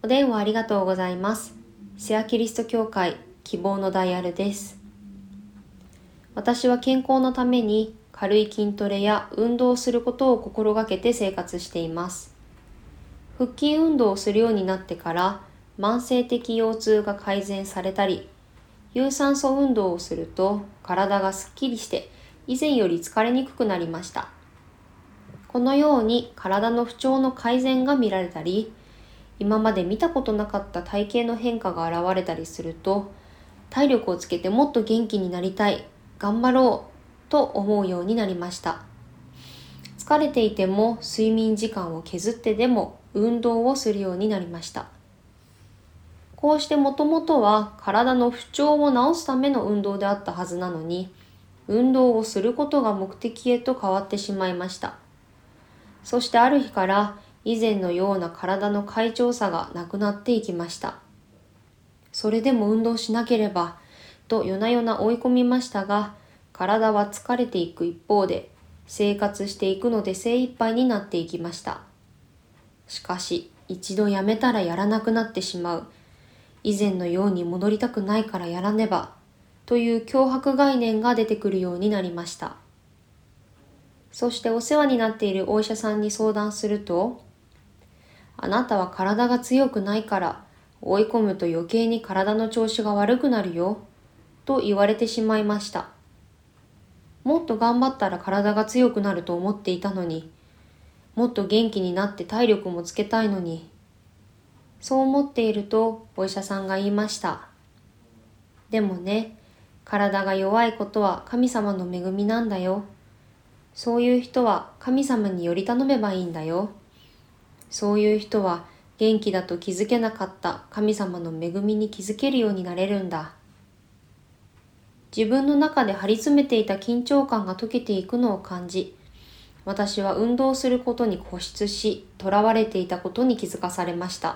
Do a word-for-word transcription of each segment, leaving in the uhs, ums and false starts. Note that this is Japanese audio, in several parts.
お電話ありがとうございます。セアキリスト教会希望のダイヤルです。私は健康のために軽い筋トレや運動をすることを心がけて生活しています。腹筋運動をするようになってから慢性的腰痛が改善されたり、有酸素運動をすると体がすっきりして以前より疲れにくくなりました。このように体の不調の改善が見られたり、今まで見たことなかった体型の変化が現れたりすると、体力をつけてもっと元気になりたい、頑張ろうと思うようになりました。疲れていても睡眠時間を削ってでも運動をするようになりました。こうしてもともとは体の不調を治すための運動であったはずなのに、運動をすることが目的へと変わってしまいました。そしてある日から以前のような体の快調さがなくなっていきました。それでも運動しなければと夜な夜な追い込みましたが、体は疲れていく一方で生活していくので精一杯になっていきました。しかし一度やめたらやらなくなってしまう、以前のように戻りたくないからやらねばという強迫概念が出てくるようになりました。そしてお世話になっているお医者さんに相談すると、あなたは体が強くないから追い込むと余計に体の調子が悪くなるよと言われてしまいました。もっと頑張ったら体が強くなると思っていたのに、もっと元気になって体力もつけたいのに、そう思っているとお医者さんが言いました。でもね、体が弱いことは神様の恵みなんだよ。そういう人は神様により頼めばいいんだよ。そういう人は元気だと気づけなかった神様の恵みに気づけるようになれるんだ。自分の中で張り詰めていた緊張感が解けていくのを感じ、私は運動することに固執し、囚われていたことに気づかされました。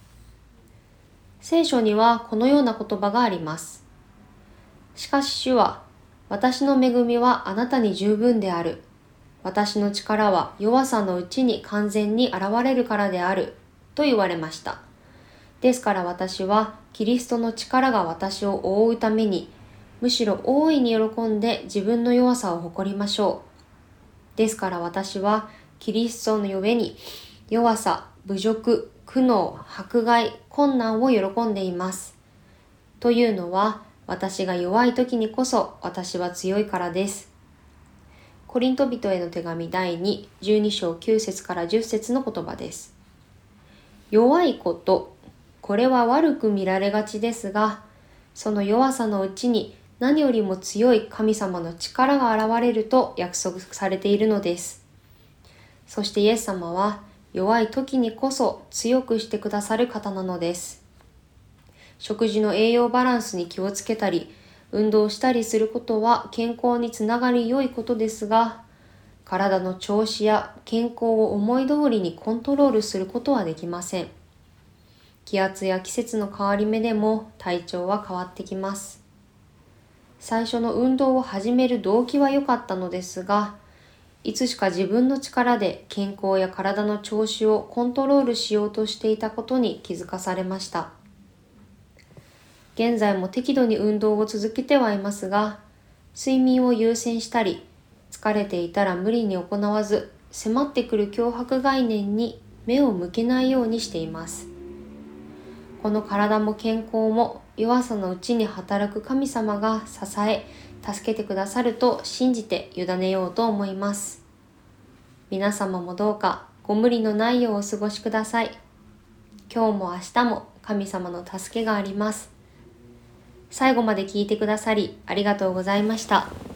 聖書にはこのような言葉があります。しかし主は、私の恵みはあなたに十分である。私の力は弱さのうちに完全に現れるからであると言われました。ですから私はキリストの力が私を覆うために、むしろ大いに喜んで自分の弱さを誇りましょう。ですから私はキリストの上に弱さ、侮辱、苦悩、迫害、困難を喜んでいます。というのは私が弱い時にこそ私は強いからです。コリント人への手紙だいに、じゅうに章きゅう節からじゅっ節の言葉です。弱いこと、これは悪く見られがちですが、その弱さのうちに何よりも強い神様の力が現れると約束されているのです。そしてイエス様は弱い時にこそ強くしてくださる方なのです。食事の栄養バランスに気をつけたり、運動したりすることは健康につながり良いことですが、体の調子や健康を思い通りにコントロールすることはできません。気圧や季節の変わり目でも体調は変わってきます。最初の運動を始める動機は良かったのですが、いつしか自分の力で健康や体の調子をコントロールしようとしていたことに気づかされました。現在も適度に運動を続けてはいますが、睡眠を優先したり、疲れていたら無理に行わず、迫ってくる脅迫概念に目を向けないようにしています。この体も健康も弱さのうちに働く神様が支え、助けてくださると信じて委ねようと思います。皆様もどうかご無理のないようお過ごしください。今日も明日も神様の助けがあります。最後まで聞いてくださりありがとうございました。